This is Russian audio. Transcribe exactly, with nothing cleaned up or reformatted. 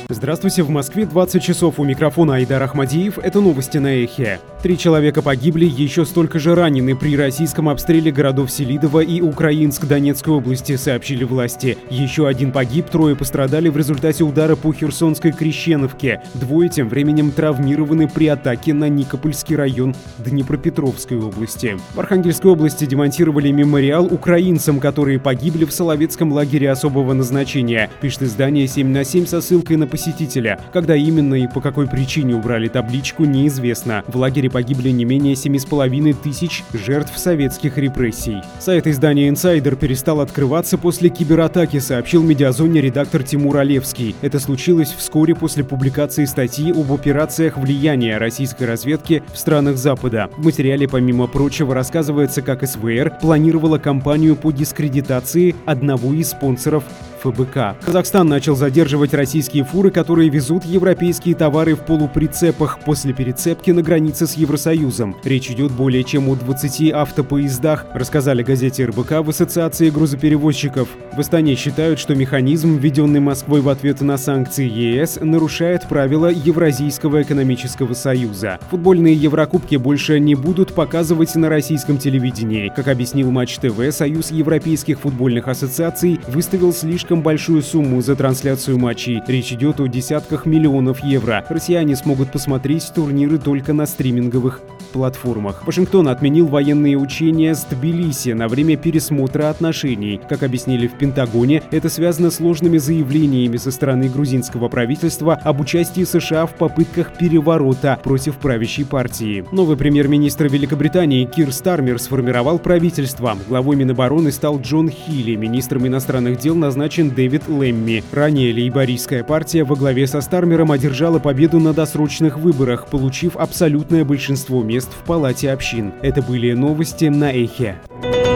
Здравствуйте, в Москве двадцать часов, у микрофона Айдар Ахмадиев. Это новости на Эхе. Три человека погибли, еще столько же ранены при российском обстреле городов Селидово и Украинск Донецкой области, сообщили власти. Еще один погиб, трое пострадали в результате удара по Херсонской Крещеновке. Двое тем временем травмированы при атаке на Никопольский район Днепропетровской области. В Архангельской области демонтировали мемориал украинцам, которые погибли в Соловецком лагере особого назначения, пишет издание семь на семь со ссылкой на посетителя. Когда именно и по какой причине убрали табличку, неизвестно. В лагере погибли не менее семи с половиной тысяч жертв советских репрессий. Сайт издания «Инсайдер» перестал открываться после кибератаки, сообщил Медиазоне редактор Тимур Олевский. Это случилось вскоре после публикации статьи об операциях влияния российской разведки в странах Запада. В материале, помимо прочего, рассказывается, как СВР планировала кампанию по дискредитации одного из спонсоров ФБК. Казахстан начал задерживать российские фуры, которые везут европейские товары в полуприцепах после перецепки на границе с Евросоюзом. Речь идет более чем о двадцати автопоездах, рассказали газете эр бэ ка в Ассоциации грузоперевозчиков. В Астане считают, что механизм, введенный Москвой в ответ на санкции е эс, нарушает правила Евразийского экономического союза. Футбольные Еврокубки больше не будут показывать на российском телевидении. Как объяснил Матч ТВ, Союз европейских футбольных ассоциаций выставил слишком большую сумму за трансляцию матчей. Речь идет о десятках миллионов евро. Россияне смогут посмотреть турниры только на стриминговых платформах. Вашингтон отменил военные учения с Тбилиси на время пересмотра отношений. Как объяснили в Пентагоне, это связано с ложными заявлениями со стороны грузинского правительства об участии США в попытках переворота против правящей партии. Новый премьер-министр Великобритании Кир Стармер сформировал правительство. Главой Минобороны стал Джон Хилли, министром иностранных дел назначен Дэвид Лэмми. Ранее лейбористская партия во главе со Стармером одержала победу на досрочных выборах, получив абсолютное большинство мест в Палате общин. Это были новости на Эхе.